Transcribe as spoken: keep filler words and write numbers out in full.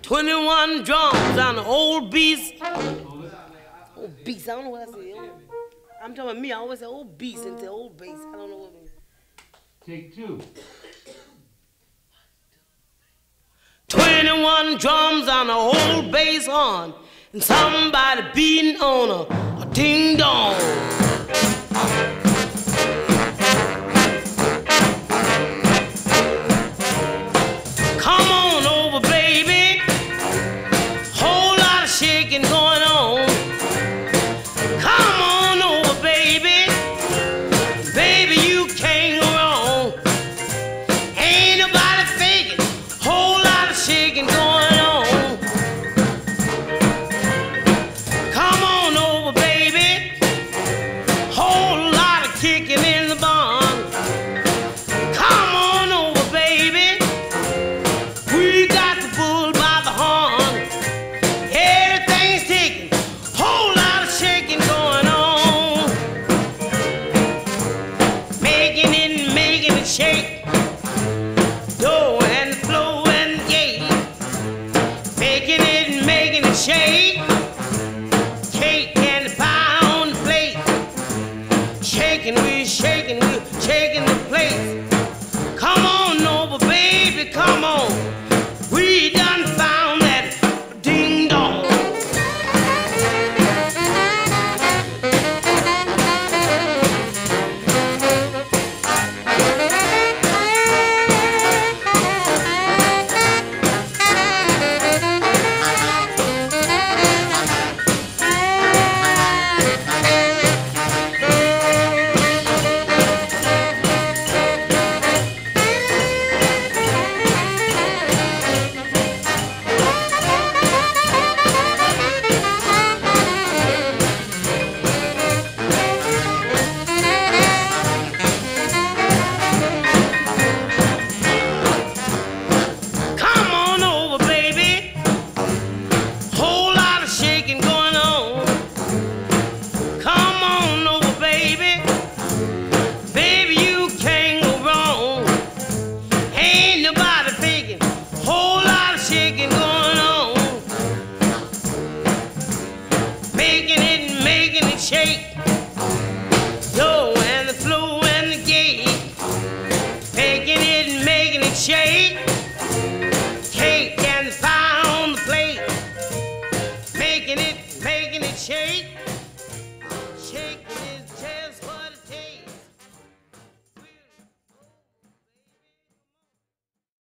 twenty-one drums on the old beast. Old beast, I don't know what I said. I'm talking about me, I always say old beast and say old bass. I don't know what it means. Take two. twenty-one drums on the old bass horn, and somebody beating on a, a ding dong.